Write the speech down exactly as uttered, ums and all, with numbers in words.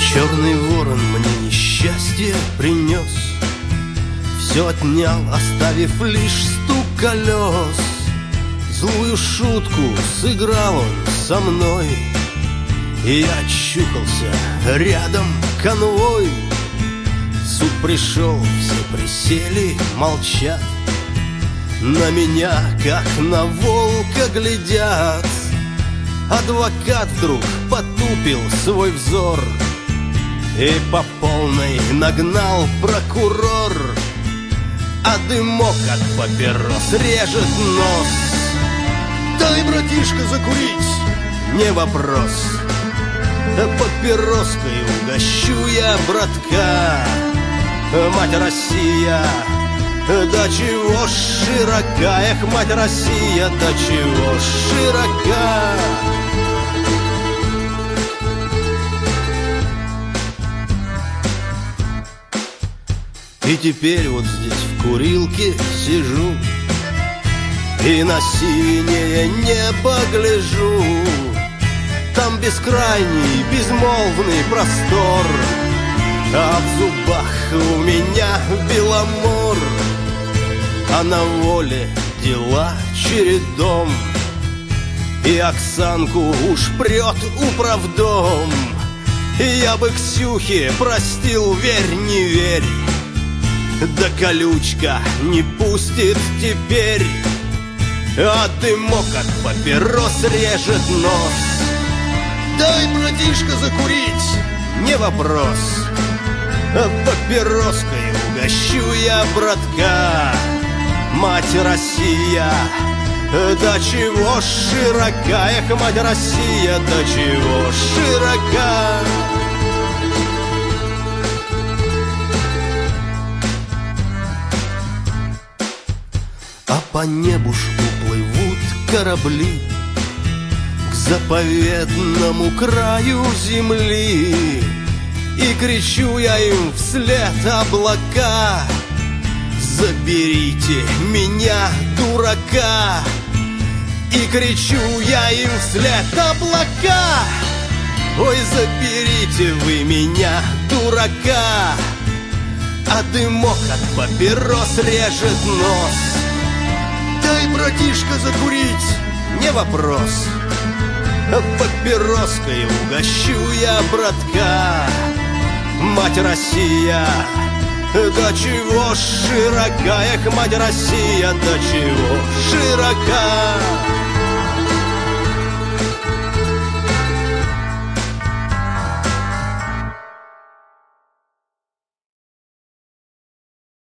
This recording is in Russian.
Черный ворон мне несчастье принес, все отнял, оставив лишь стук колес. Злую шутку сыграл он со мной, и я очухался, рядом конвой. Суд пришел, все присели, молчат, на меня, как на волка, глядят. Адвокат вдруг потупил свой взор, и по полной нагнал прокурор. А дымок от папирос режет нос. Дай, братишка, закурить, не вопрос. Папироской угощу я братка. Мать Россия, да чего широка, эх, мать Россия, да чего широка. И теперь вот здесь в курилке сижу, и на синее небо гляжу. Там бескрайний, безмолвный простор, а в зубах у меня Беломор. А на воле дела чередом, и Оксанку уж прет управдом. И я бы Ксюхе простил, верь, не верь, да колючка не пустит теперь. А дымок от папирос режет нос. Дай, братишка, закурить, не вопрос. Папироской угощу я братка. Мать Россия, да чего широка, эх, мать Россия, да чего широка. А по небу ж уплывут корабли к заповедному краю земли. И кричу я им вслед: облака, заберите меня, дурака. И кричу я им вслед: облака, ой, заберите вы меня, дурака. А дымок от папирос режет нос. Дай, братишка, закурить, не вопрос. Папироской угощу я братка. Мать Россия, да чего широка, эх, мать Россия, да чего широка.